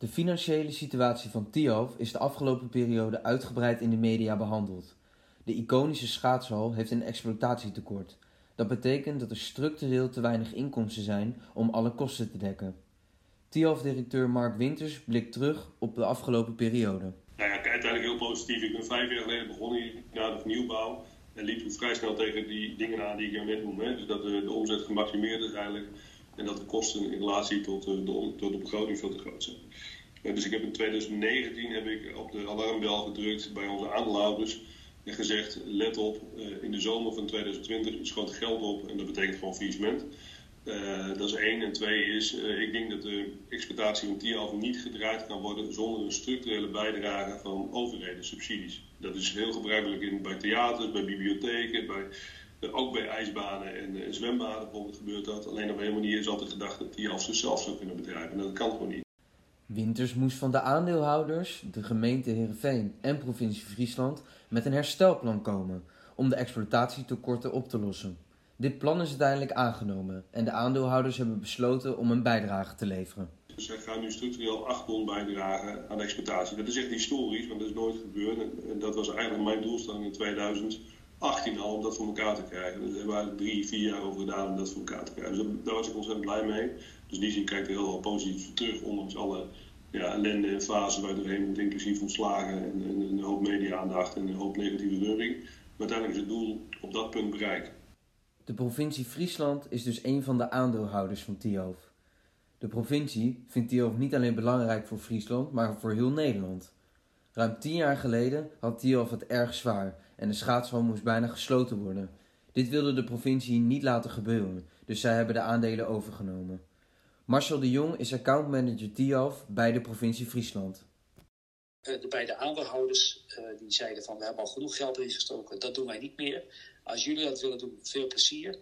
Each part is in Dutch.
De financiële situatie van Tialf is de afgelopen periode uitgebreid in de media behandeld. De iconische schaatshal heeft een exploitatietekort. Dat betekent dat er structureel te weinig inkomsten zijn om alle kosten te dekken. Tialf-directeur Mark Winters blikt terug op de afgelopen periode. Nou ja, uiteindelijk heel positief. Ik ben 5 jaar geleden begonnen na de nieuwbouw. En liep vrij snel tegen die dingen aan die ik net noem. Dus dat de omzet gemaximeerd is eigenlijk. En dat de kosten in relatie tot de begroting veel te groot zijn. Dus ik heb in 2019 op de alarmbel gedrukt bij onze aandeelhouders. En gezegd, let op, in de zomer van 2020 is gewoon het geld op. En dat betekent gewoon faillissement. Dat is 1. En 2 is, ik denk dat de exploitatie van Tialf niet gedraaid kan worden zonder een structurele bijdrage van overheden, subsidies. Dat is heel gebruikelijk bij theaters, bij bibliotheken, ook bij ijsbanen en zwembaden bijvoorbeeld gebeurt dat. Alleen op een manier is altijd gedacht dat Tialf zichzelf zou kunnen bedrijven. En dat kan gewoon niet. Winters moest van de aandeelhouders, de gemeente Heerenveen en provincie Friesland met een herstelplan komen om de exploitatietekorten op te lossen. Dit plan is uiteindelijk aangenomen en de aandeelhouders hebben besloten om een bijdrage te leveren. Dus zij gaan nu structureel 8 ton bijdragen aan de exploitatie. Dat is echt historisch, want dat is nooit gebeurd. En dat was eigenlijk mijn doelstelling in 2018 al om dat voor elkaar te krijgen. Dus daar hebben we eigenlijk 3-4 jaar over gedaan om dat voor elkaar te krijgen. Dus daar was ik ontzettend blij mee. Dus die zin kijkt er heel positief terug, ondanks alle ellende en fasen waar je doorheen moet, inclusief ontslagen en een hoop media-aandacht en een hoop negatieve reuring. Maar uiteindelijk is het doel op dat punt bereikt. De provincie Friesland is dus een van de aandeelhouders van Tialf. De provincie vindt Tialf niet alleen belangrijk voor Friesland, maar voor heel Nederland. Ruim 10 jaar geleden had Tialf het erg zwaar en de schaatshal moest bijna gesloten worden. Dit wilde de provincie niet laten gebeuren, dus zij hebben de aandelen overgenomen. Marcel de Jong is accountmanager Tialf bij de provincie Friesland. De beide aandeelhouders die zeiden van we hebben al genoeg geld ingestoken, dat doen wij niet meer. Als jullie dat willen doen, veel plezier.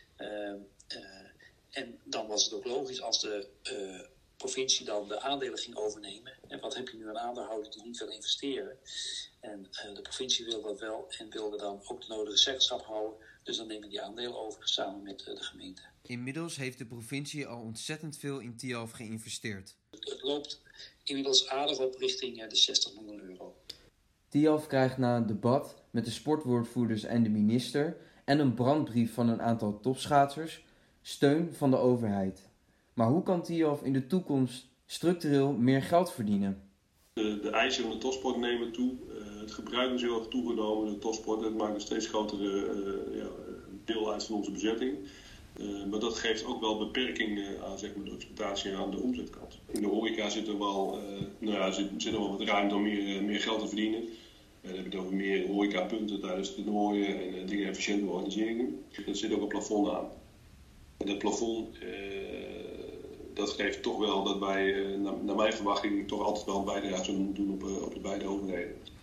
En dan was het ook logisch als de provincie dan de aandelen ging overnemen. En wat heb je nu een aandeelhouder die niet wil investeren? En de provincie wil dat wel en wilde dan ook de nodige zeggenschap houden. Dus dan nemen die aandelen over samen met de gemeente. Inmiddels heeft de provincie al ontzettend veel in Tialf geïnvesteerd. Het loopt inmiddels aardig op richting de 60 miljoen euro. Tialf krijgt na een debat met de sportwoordvoerders en de minister en een brandbrief van een aantal topschaatsers steun van de overheid. Maar hoe kan Tialf in de toekomst structureel meer geld verdienen? De eisen van de topsport nemen toe. Het gebruik is heel erg toegenomen. De topsport maakt een steeds grotere deel uit van onze bezetting. Maar dat geeft ook wel beperkingen aan de exploitatie aan de omzetkant. In de horeca zit er wel, zit er wel wat ruimte om meer geld te verdienen. Dan heb je het over meer horecapunten tijdens de toernooien en dingen efficiënter organiseren. Dat zit ook een plafond aan. En dat plafond dat geeft toch wel dat wij, naar mijn verwachting, toch altijd wel een bijdrage zullen doen op de beide overheden.